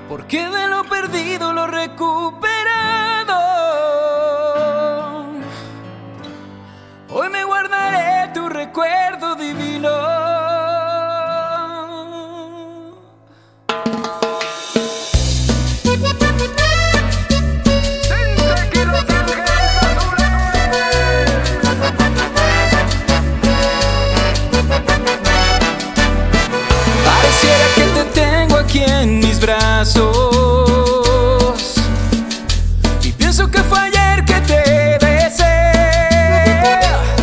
porque de lo perdido lo recuperado. Hoy me guardaré tu recuerdo divino. Pareciera que te tengo aquí en mis brazos y pienso que fue ayer que te besé.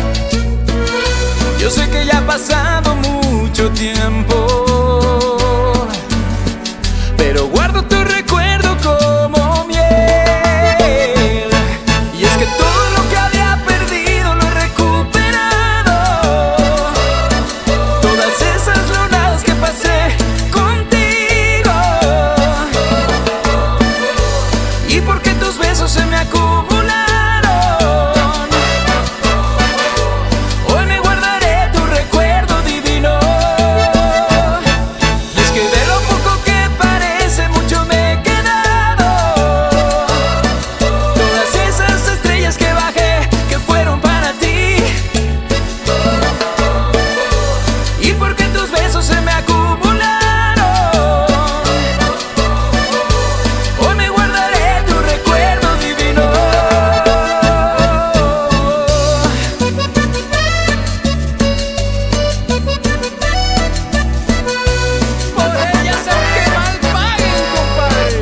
Yo sé que ya ha pasado mucho tiempo, pero guardo tu recuerdo como miel. Y es que todo lo que había perdido lo he recuperado. Todas esas lunas que pasé contigo, y porque tus besos se me acumularon, hoy me guardaré tu recuerdo divino. Y es que de lo poco que parece mucho me he quedado. Todas esas estrellas que bajé, que fueron para ti, y porque tus besos se me acumularon, hoy me guardaré tu recuerdo divino. Por ellas aunque mal paguen, compadre.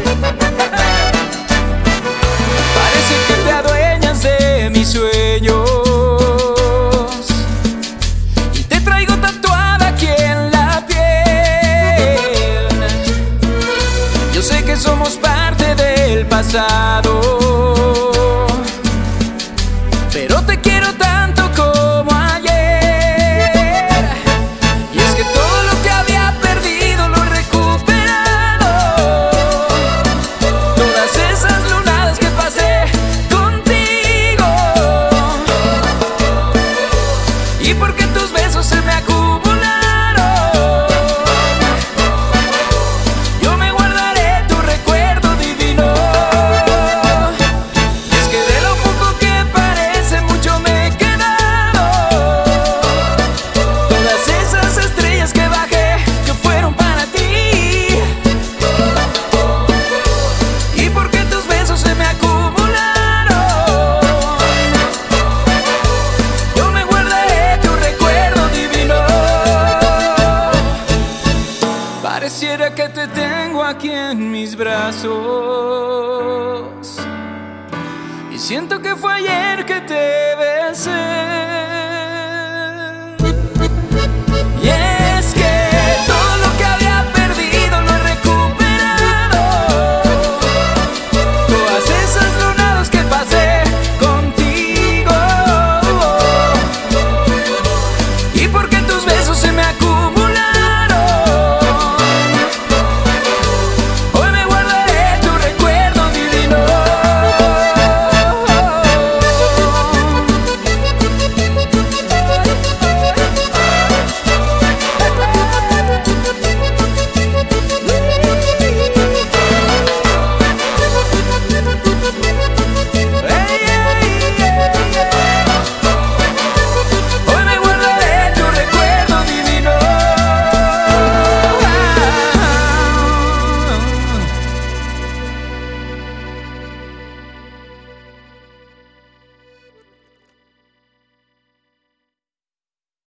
Parece que te adueñas de mis sueños y te traigo tatuada aquí en la piel. Yo sé que somos parte del pasado, pero te quiero tanto como ayer. Y es que todo lo que había perdido lo he recuperado. Todas esas lunadas que pasé contigo, y porque tus besos se me acumularon, yo me guardaré tu recuerdo divino. Y es que de lo poco que parece mucho me he quedado. Todas esas estrellas que bajé, que fueron para ti, y porque tus besos se me acumularon, yo me guardaré tu recuerdo divino. Pareciera que te tengo aquí en mis brazos y siento que fue ayer que te besé.